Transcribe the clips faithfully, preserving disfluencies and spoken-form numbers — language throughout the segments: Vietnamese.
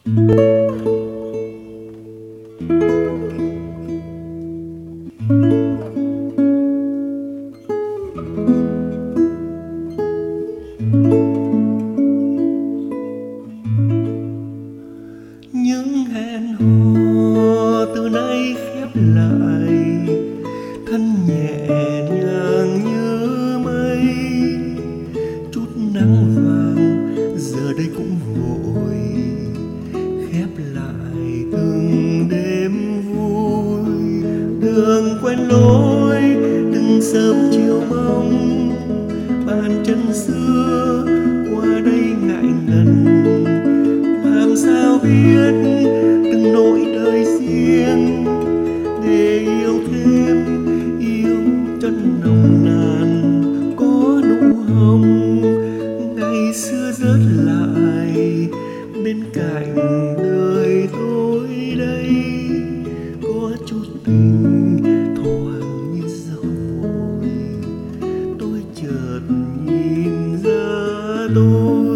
Những hẹn hò từ nay khép lại, thân nhẹ nhàng như mây. Chút nắng vàng giờ đây cũng vội khép lại từng đêm vui. Đường quen lối từng sớm chiều mong, bàn chân xưa qua đây ngại ngần. Làm sao biết từng nỗi đời riêng để yêu thêm, yêu cho nồng nàn có nụ hồng ngày xưa rớt lại bên cạnh đời tôi đây. Có chút tình thoảng như dấu vội, tôi chợt nhìn ra tôi.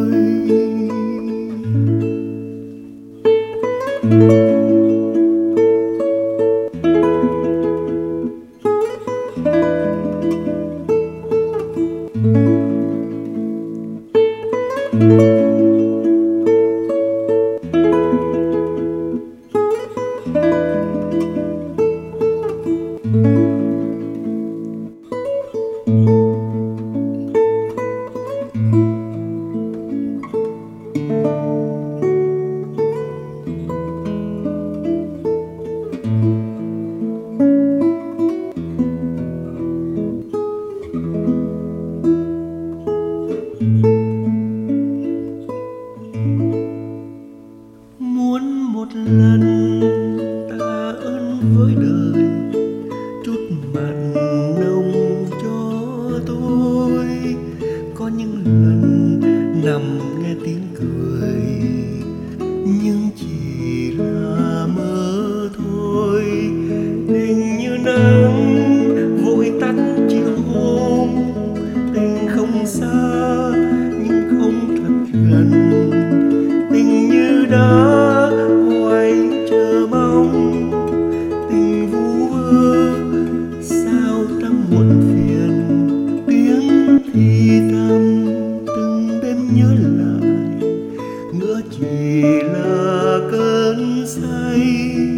Muốn một lần ta ơn với đời, chút mặn nồng cho tôi. Có những lần nằm nghe tiếng cười, nhưng chỉ là mơ thôi. Tình như nắng vội tắt chiều hôm, tình không xa nhưng không thật gần. Tình như đã hoài chờ mong, tình vu vơ sao ta muộn phiền. Tiếng thì thầm từng đêm nhớ lại, ngỡ chỉ là cơn say.